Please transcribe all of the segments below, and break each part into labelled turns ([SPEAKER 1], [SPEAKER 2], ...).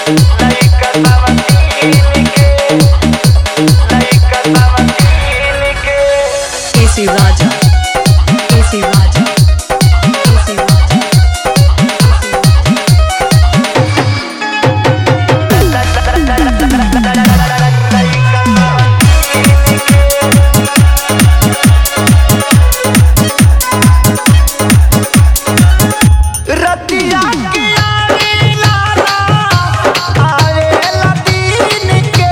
[SPEAKER 1] लइका सवतीन के, लइका सवतीन के।
[SPEAKER 2] AC Raja, AC Raja, AC Raja.
[SPEAKER 1] रतिया के आवे लाला आवेला दीन के,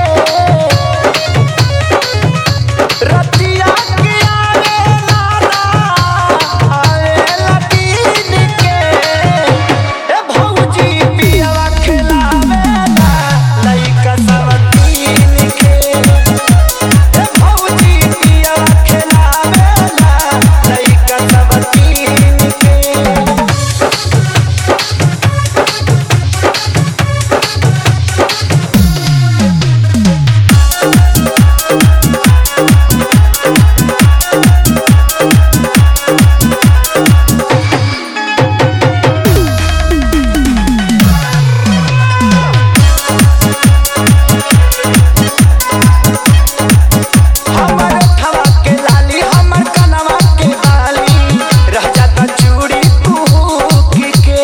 [SPEAKER 1] रतिया के आवे लाला आवेला दीन के। ए भौजी पियवा खिलावेला लइका सवतीन के, ए भौजी पियवा खिलावेला लइका सवतीन के। हमर ठवा के लाली हमर कनवा के बाली रह जाता चूड़ी कुहूक के।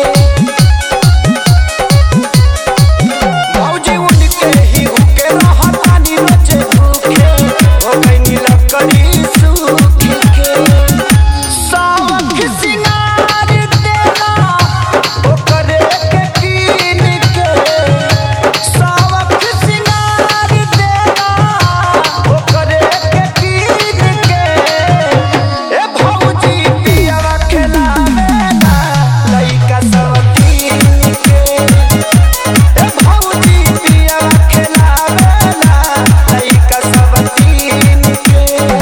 [SPEAKER 1] भौजी उनके ही उके रहतानी रोजे भूखे, हो गइनी लकड़ी सूख के। सावक सिंगार देना ओकरे के कीन के, सावक सिंगार देना ओकरे के कीन के। ए भौजी पियवा खिलावेला लइका सवतीन के, ए भौजी पियवा खिलावेला लइका सवतीन के।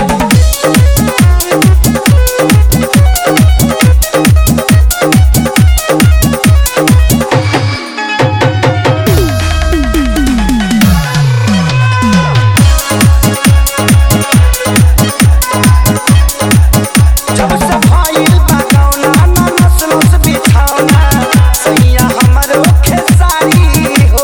[SPEAKER 1] जब से भइल बा गौना ना नस्लों बिछौना सैया हमरो खेसारी हो।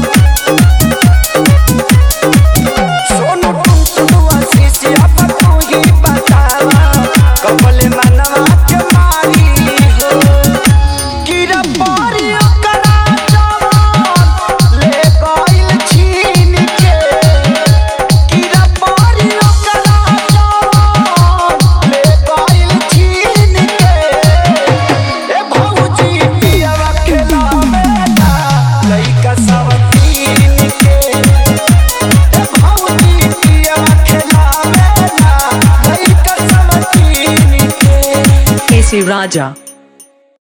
[SPEAKER 1] सोनू टुनटुआ शीशिया पर तू ही बतावा कपले मनवा के मारी हो। गिरा पारी ओकरा जवान ले गइल छीन के, गिरा पारी ओकरा जवान ले गइल छीन के। ए भौजी पियवा खिलावेला लइका सवतीन के, ए भौजी पियवा खिलावेला लइका सवतीन के।
[SPEAKER 2] AC Raja.